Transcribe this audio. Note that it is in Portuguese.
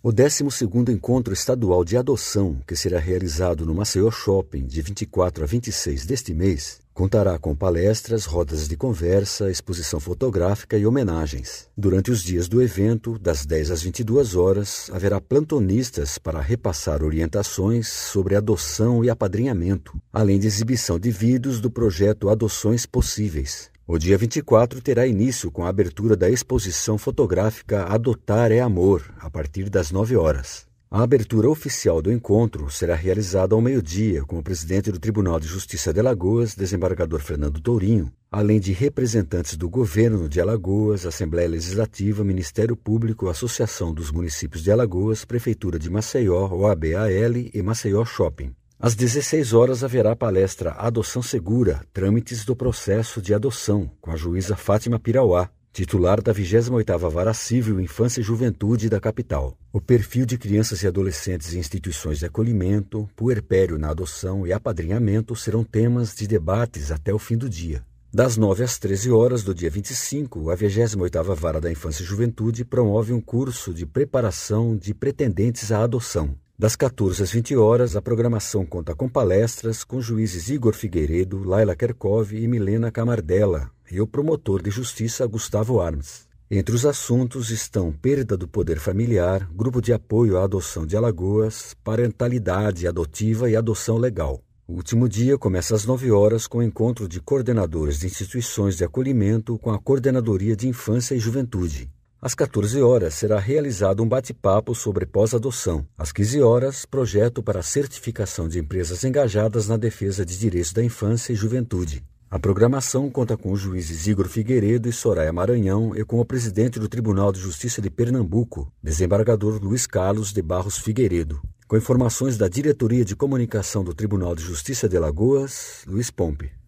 O 12º Encontro Estadual de Adoção, que será realizado no Maceió Shopping de 24 a 26 deste mês, contará com palestras, rodas de conversa, exposição fotográfica e homenagens. Durante os dias do evento, das 10 às 22 horas, haverá plantonistas para repassar orientações sobre adoção e apadrinhamento, além de exibição de vídeos do projeto Adoções Possíveis. O dia 24 terá início com a abertura da exposição fotográfica Adotar é Amor, a partir das 9 horas. A abertura oficial do encontro será realizada ao meio-dia com o presidente do Tribunal de Justiça de Alagoas, desembargador Fernando Tourinho, além de representantes do Governo de Alagoas, Assembleia Legislativa, Ministério Público, Associação dos Municípios de Alagoas, Prefeitura de Maceió, OAB-AL e Maceió Shopping. Às 16 horas haverá palestra Adoção Segura, Trâmites do Processo de Adoção, com a juíza Fátima Pirauá, titular da 28ª Vara Civil Infância e Juventude da capital. O perfil de crianças e adolescentes em instituições de acolhimento, puerpério na adoção e apadrinhamento serão temas de debates até o fim do dia. Das 9 às 13 horas do dia 25, a 28ª Vara da Infância e Juventude promove um curso de preparação de pretendentes à adoção. Das 14 às 20 horas, a programação conta com palestras com juízes Igor Figueiredo, Laila Kerkov e Milena Camardella e o promotor de justiça Gustavo Armes. Entre os assuntos estão perda do poder familiar, grupo de apoio à adoção de Alagoas, parentalidade adotiva e adoção legal. O último dia começa às 9 horas com o encontro de coordenadores de instituições de acolhimento com a Coordenadoria de Infância e Juventude. Às 14 horas será realizado um bate-papo sobre pós-adoção. Às 15 horas, projeto para a certificação de empresas engajadas na defesa de direitos da infância e juventude. A programação conta com os juízes Igor Figueiredo e Soraya Maranhão e com o presidente do Tribunal de Justiça de Pernambuco, desembargador Luiz Carlos de Barros Figueiredo. Com informações da Diretoria de Comunicação do Tribunal de Justiça de Alagoas, Luiz Pompe.